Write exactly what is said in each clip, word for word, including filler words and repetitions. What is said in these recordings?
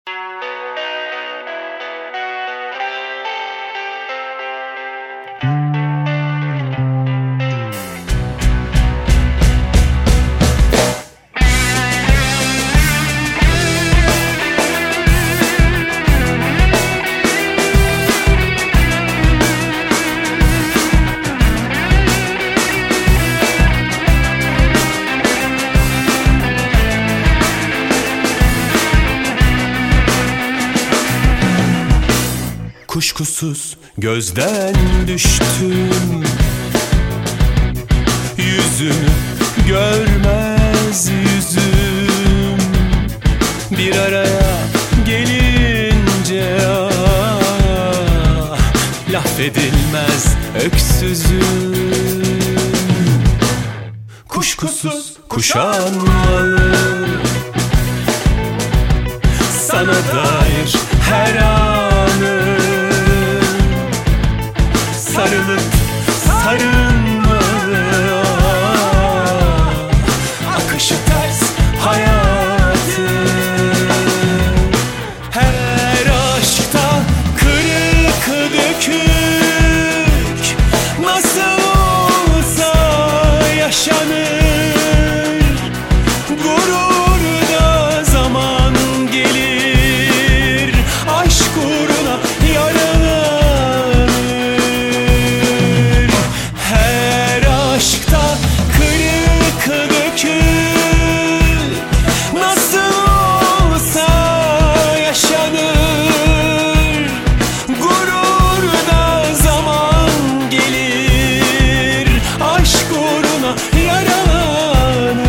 Kuşkusuz gözden düştüm, yüzünü görmez yüzüm. Bir araya gelince ah, laf edilmez öksüzüm. Kuşkusuz kuşanmalı sana dair her anı, sarılıp sarılmalı ah, akışı ters hayatın. Her aşkta kırık dökük nasıl olsa yaşanır. Gururda zaman gelir, aşk uğruna yaralanır. Her aşkta kırık dökük nasıl olsa yaşanır. Gururda zaman gelir, aşk uğruna yaralanır.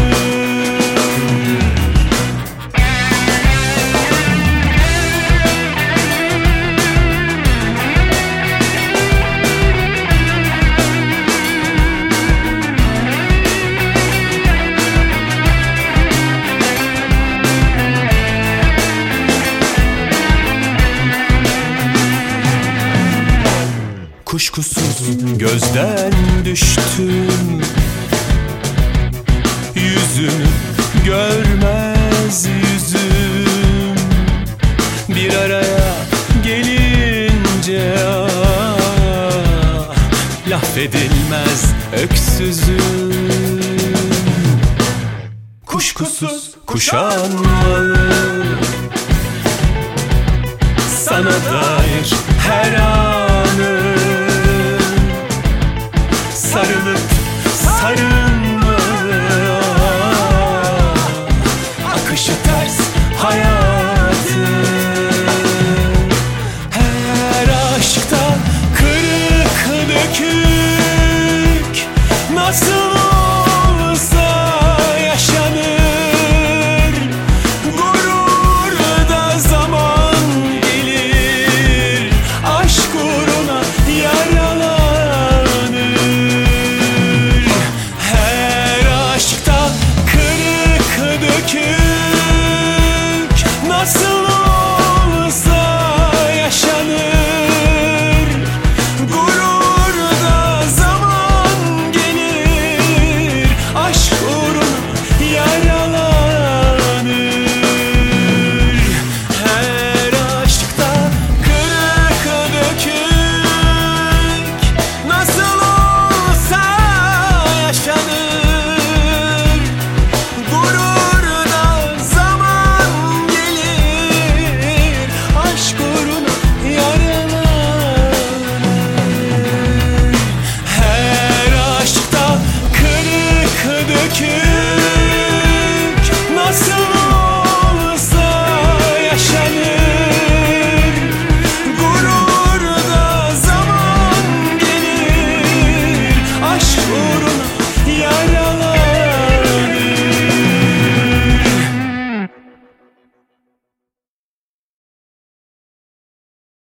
Kuşkusuz gözden düştüm, yüzünü görmez yüzüm. Bir araya gelince ah, laf edilmez öksüzüm. Kuşkusuz kuşanmalı sana dair her an,